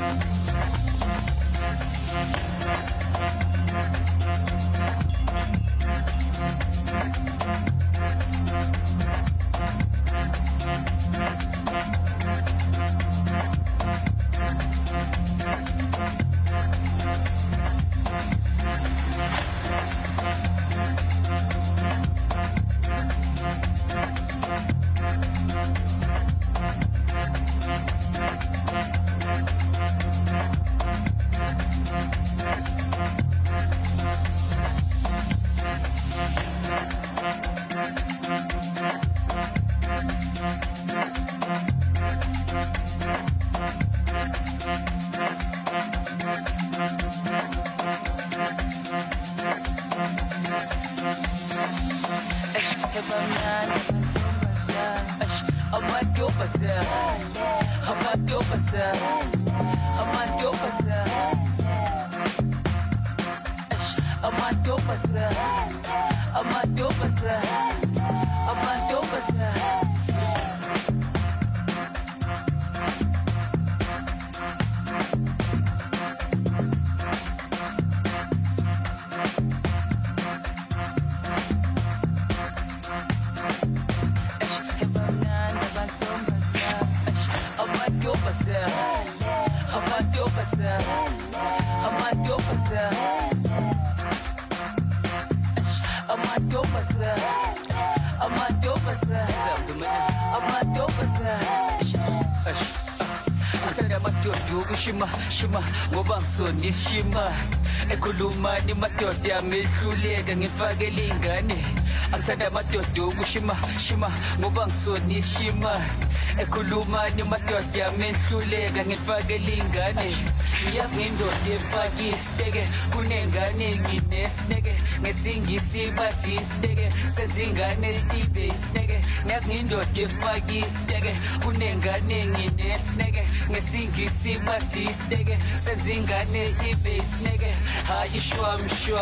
Shima ngoba ngisonishima ekhuluma nimadoda amehluleka ngifake lingane angithanda amadoda ukushima shima ngoba ngisonishima ekhuluma nimadoda amehluleka ngifake lingane ngiyazi indoda efake isiteke kunengane nginesineke ngesingisi bathi isiteke sezingane ibe isiteke ngiyazi indoda efake isiteke kunengane nginesineke ngesingisi bathi isiteke sezingane ibe isiteke hayi shwam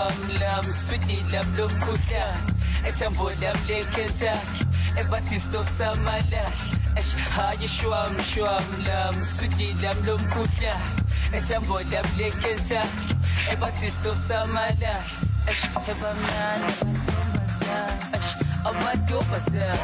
lam sweetie lam lomkhuhlane ethambo lam leKentucky ebathisto samalahle hayi shwam lam sweetie lam lomkhuhlane ethambo lam leKentucky ebathisto samalahle hebamnana amadobazana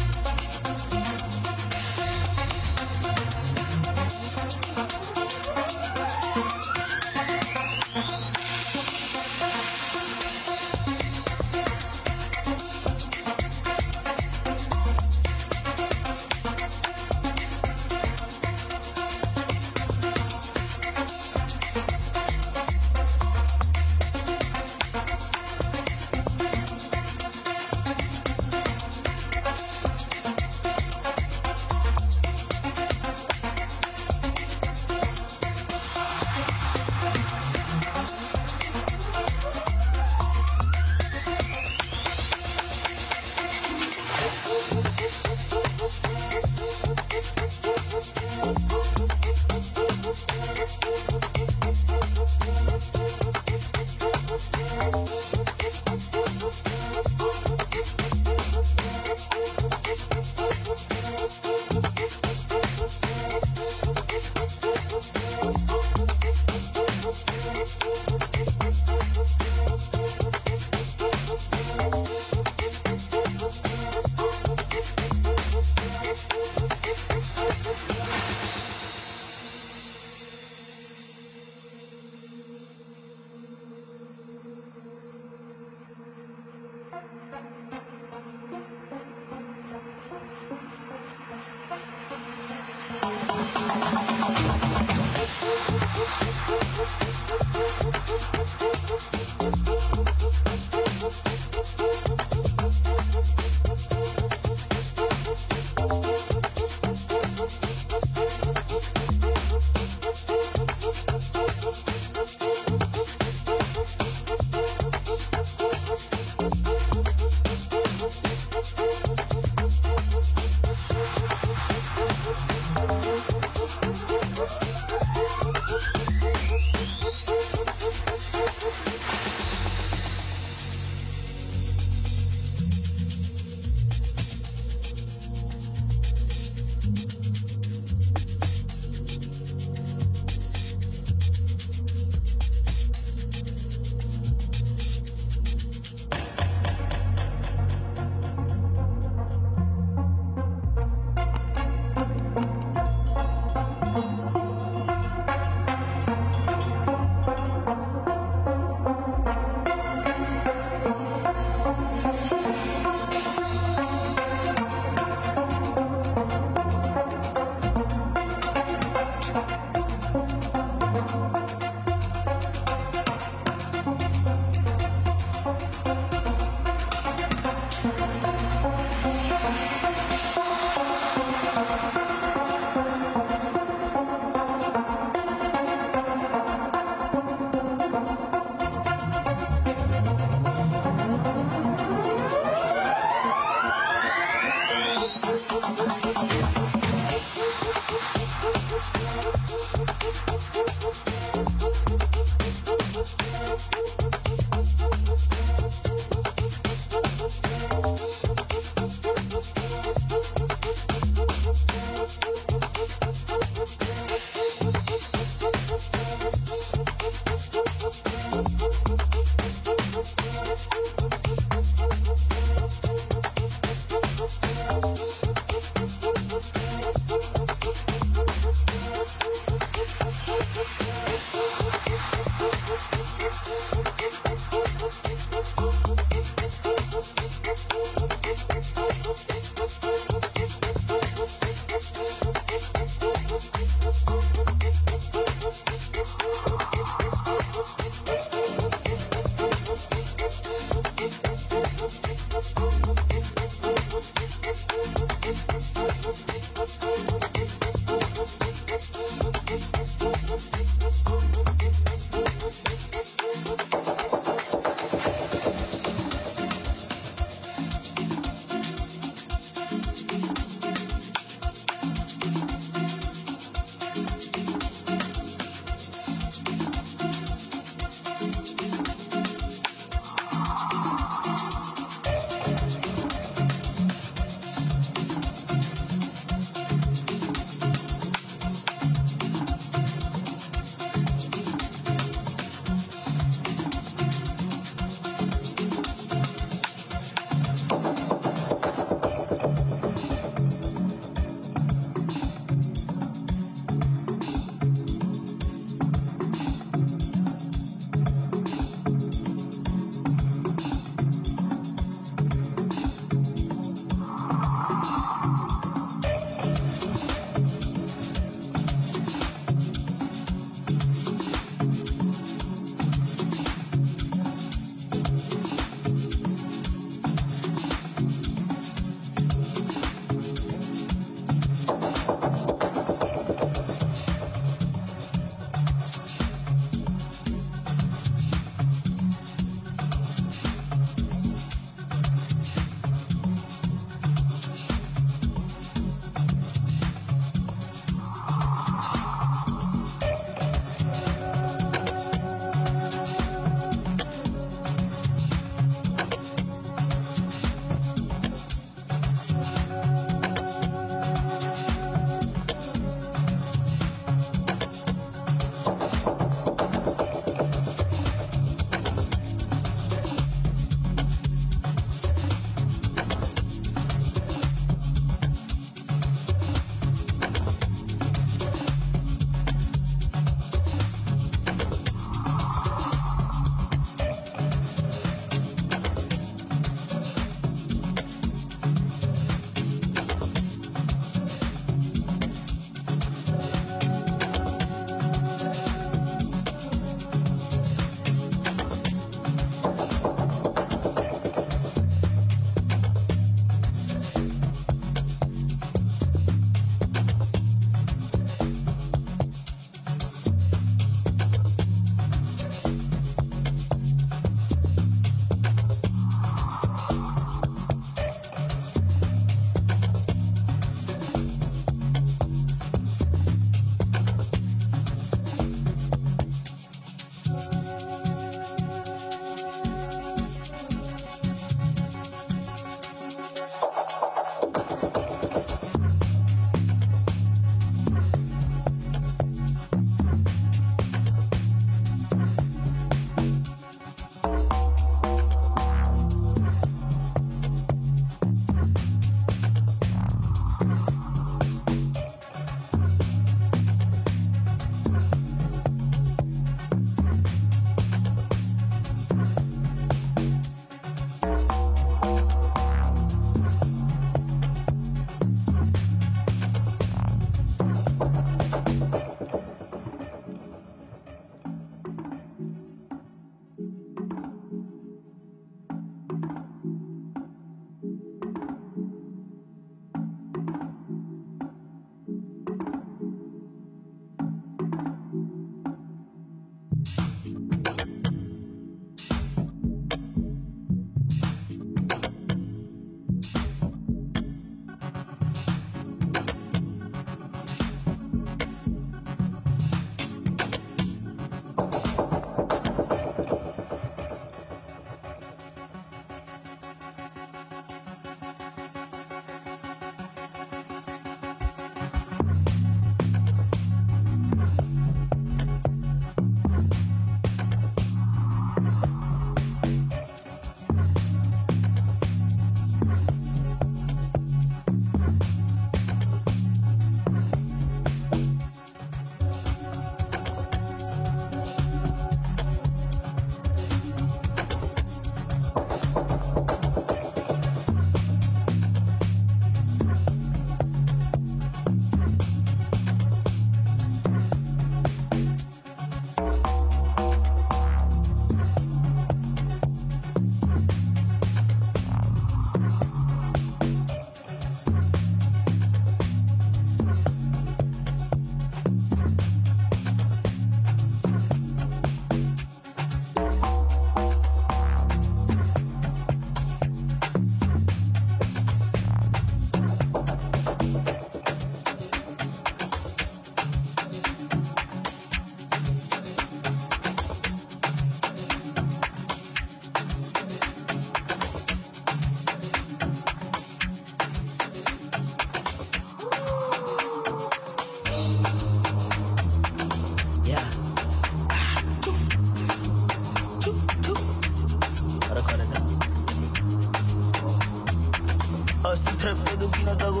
trap with the peanut dog.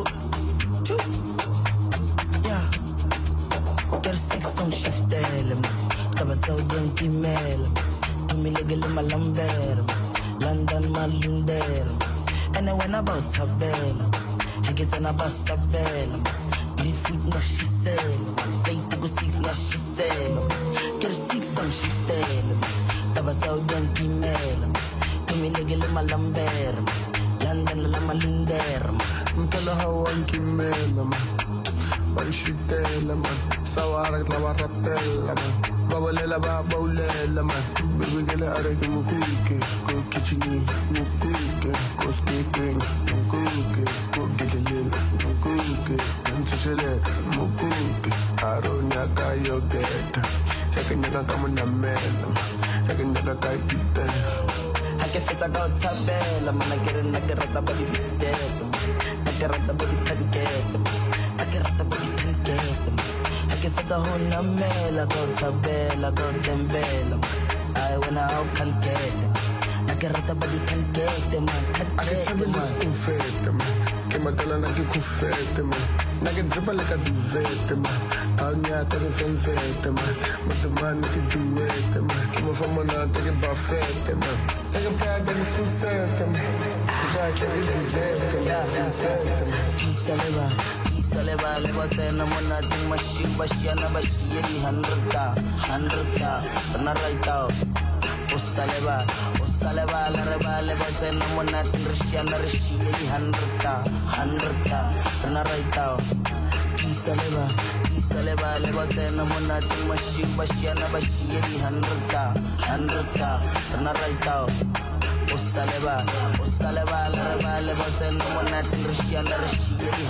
Yeah. Get a 6 on shift element. Tabatao yankee mail. Tumiligil malamber. London malunder. And I went about Tabella. I get an abas Tabella. Bleed food na she sell. Pay to go 6 na she sell. Get a 6 on shift element. Tabatao yankee mail. Tumiligil malamber. London la malunder. Mkala hawan kimela man. Banshitela man. Sawarak la warapela man. Babalela babaulela man. Bibigele areke mukuke. Ko kichini mukuke. Ko skipping mukuke. Ko gigelil mukuke. Ntushele mukuke. Aronya kayo geta. Yakanyaga kama na mela. Yakanyaga kai pite. I can fit a god tabella, man. I get a nagarata body dead. Nagarata body can get them. Nagarata body can get them. I can fit a whole namela, god tabella, god dembella. I wanna out can get them. Nagarata body can get them, man. I can tell them this confete, man. Kemadala nagi confete, man. Nagi dribble like a duvet, man. I'll not take a fanfete, man. But the man can do it, man. Come from one out, take a buffet, man. Take a pride that is full set, man. The check is deserved, man. Peace, Saleva, Levatana, Monating, Machine, Bashiana, Bashiri, 100, turn right out. Saleva, Lareva, Levatana, Monating, Rishiana, Rishiri, 100, turn right out. Peace, Saleva, Levatana, Monating, Machine, Bashiana, Bashiri, 100, turn right out. Saleva, Lareva, Levatana, Monating, Rishiana, Rishiri,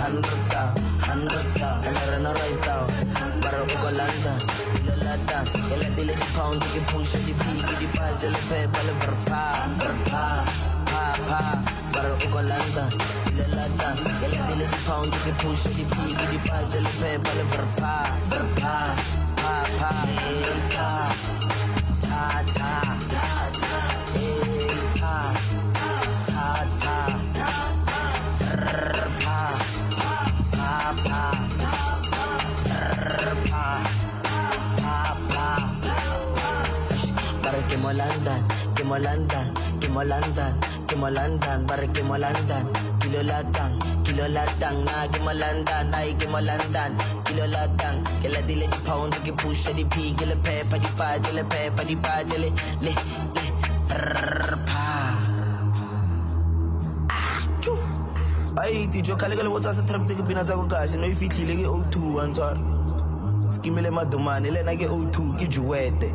100, and right out. Barabugolanda, Lolata, Ella Dili Pound, you push the pig, the pajal, pebble, verpa, Barabugolanda, Lolata, Ella Dili Pound, you push the pig, the pajal, pebble, verpa, Kimolandan, bare Kimolandan, kilolatang, na Kimolandan, ay Kimolandan, kilolatang, kila dile di pound, ki push di pig, le peppa di pajale, le, frpa. Ay, ti jo kale wota sa trap take binata ko kasi no ifitli lege O2 antar. Skimele madumane le na ke O2 ki juwete.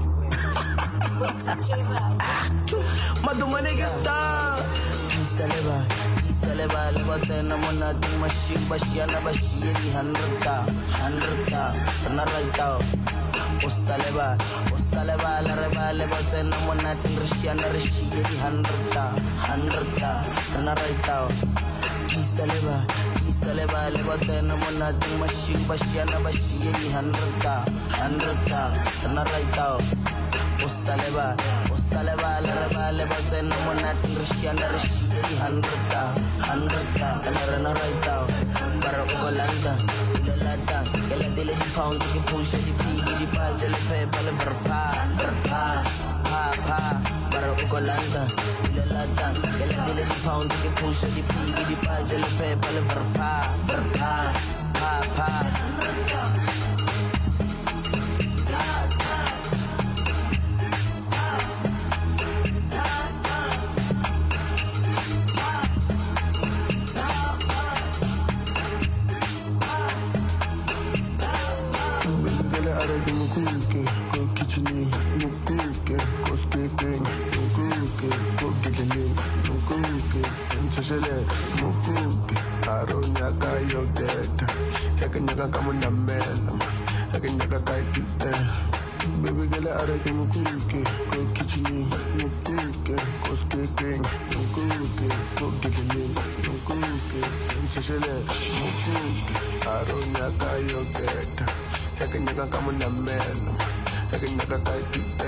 Madumane ke star. Saleva, Levatana, Monating, Machine, Bashiana, Bashiri, 100, turn right out. Saleva, Lareva, Levatana, Monating, Rishiana, Rishiri, 100, turn right out. Saleva, Levatana, Monating, Machine, Bashiana, Bashiri, 100, turn right out. Saleva, Lareva, Levatana, Monating, Rishiana, Rishiri, 100, and right out. Barabugolanda, Lolata, Ella Dili Pound, you push the pig, the pajal, pebble, verpa, Barabugolanda, Lolata, Ella Dili Pound, you push the pig, the pajal, pebble, verpa. Mukuke, ko kichini, mukuke, ko skipping, mukuke, ko giggling, mukuke, ntushele, mukuke, aronya kayo geta, yakanyaga kama na mela, yakanyaga kai pite, baby girl arake mukuke, ko kichini, mukuke, ko skipping, mukuke, ko giggling, mukuke, ntushele, mukuke, aronya kayo geta. Yakanyaga kama na mela, yakanyaga kai pite.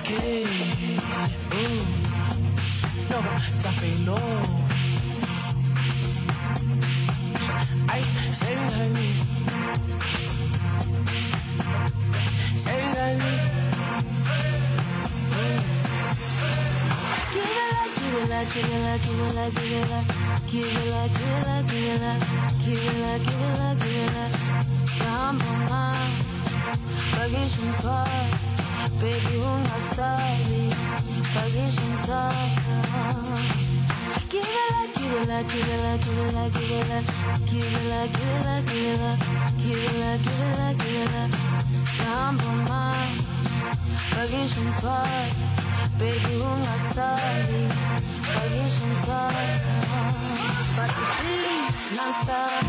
okay. No, tafelo. I say honey. Say honey. Give it like, give it like, give it like, give it like, give it like, give it like, give it like, give it like, give it like, give it like. Samboma, pagishunta, baby ungasabi, pagishunta. Give it like, give it like, give it like, give it like, give it like, give it like, give it like, give it like, give it like, give it like, give it like. Samboma, pagishunta, baby ungasabi, pagishunta. But the please, non-stop.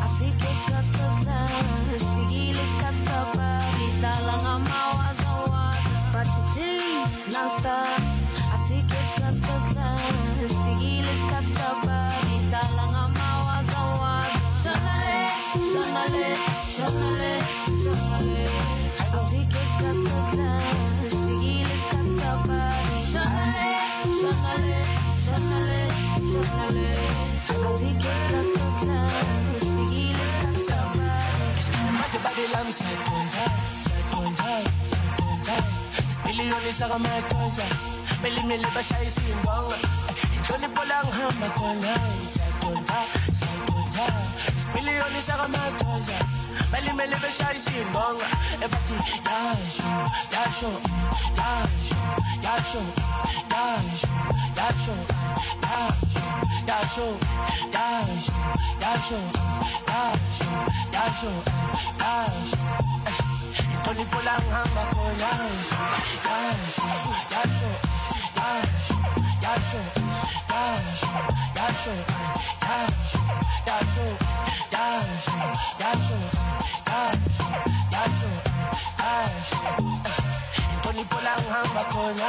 Non-stop, I think it's got so close. Figil is got so body, dalang amawazawas. Shonale, shonale, shonale, shonale. I think it's got so close. Figil is got so body. Shonale, shonale, shonale, shonale. I think it's got so close. Figil is got so body. Manje body lam sakonja, sakonja, sakonja. Million shaka matoza, mili bashai simbonga. Tony polang hamba kona, sakonja, sakonja. Million shaka matoza, mili bashai simbonga. Ebati yasho, yasho, yasho, yasho, yasho, yasho, yasho, yasho, yasho, yasho, yasho, yasho. Tony polang hamba kona, yasho, yasho, yasho, yasho, yasho, yasho, yasho, yasho, yasho, yasho, yasho, yasho, yasho. Tony polang hamba kona.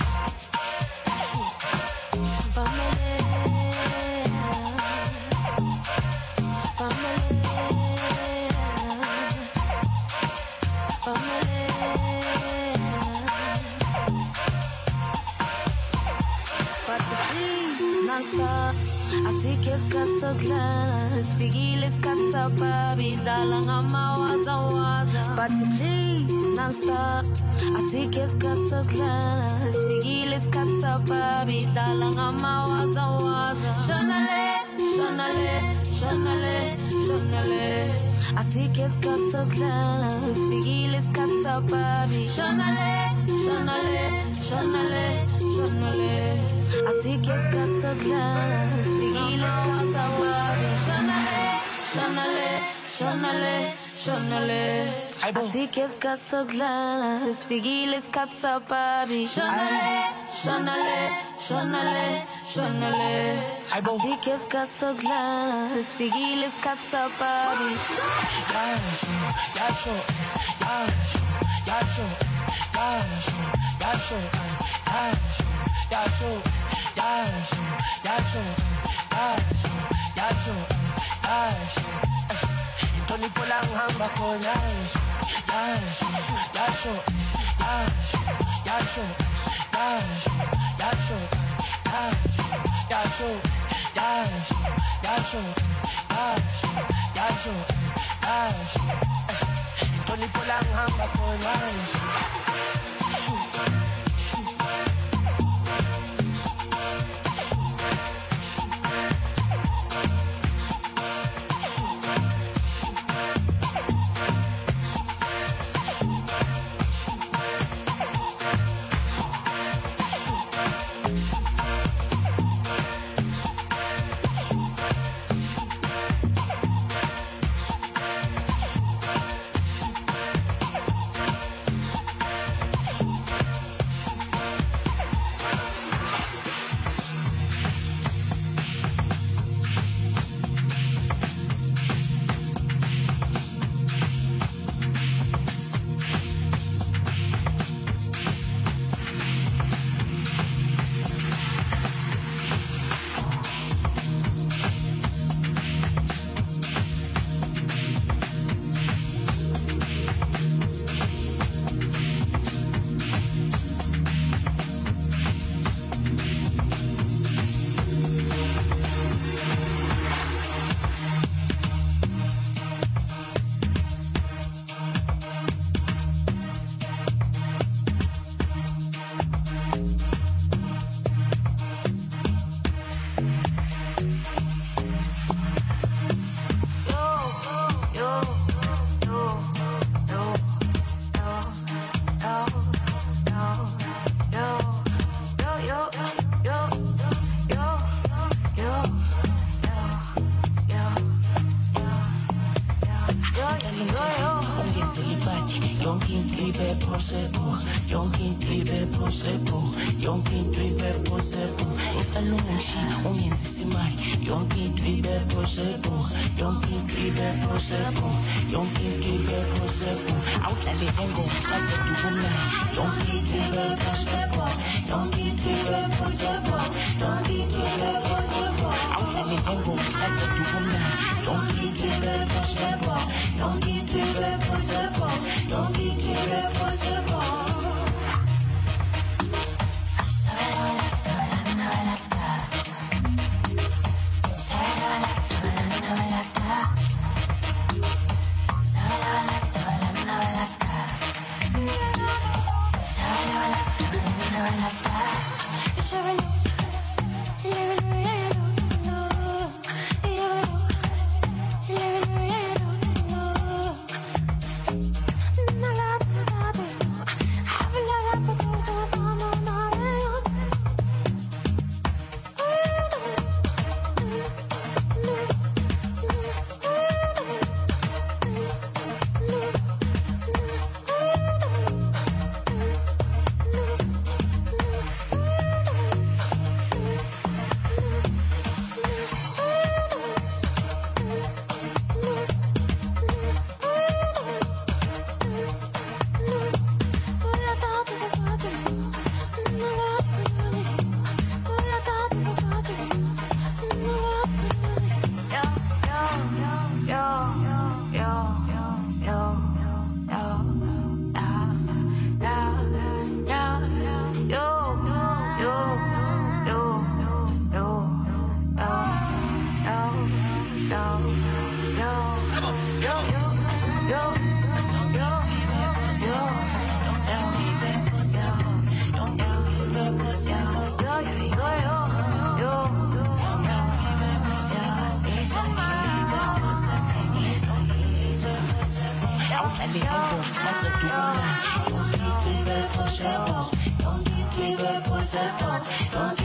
I think it's got so close. Figil is got so baby, dalang amawazawaza. But please, non-stop. I think it's got so close. Figil is got so baby, dalang amawazawaza. Shonale, shonale, shonale, shonale. I think it's got so close. Figil is got so baby. Shonale, shonale, shonale, shonale. I think it's got so close. Figil is got so baby. Shonale, shonale, shonale, shonale. I think it's got so close. Figil is got so baby. Shonale, shonale, shonale, shonale. I think it's got so close. Figil is got so baby. Yasho, yasho, yasho, yasho, yasho, yasho, yasho, yasho, yasho, yasho, yasho, yasho, yasho. Tony polang hamba kona, yasho, yasho, yasho, yasho, yasho, yasho, yasho, yasho, yasho, yasho, yasho, yasho, yasho. Tony polang hamba kona. possible. Yonke into possible. Yonke into possible. Utalungushi ungenzi imali. Yonke into possible. Yonke into possible. Yonke into possible. Awuhlale engoma kade dubumna. Yonke into possible. Yonke into possible. Yonke into possible. Awuhlale engoma kade dubumna. Yonke into possible. Yonke into possible. Yonke into possible. Don't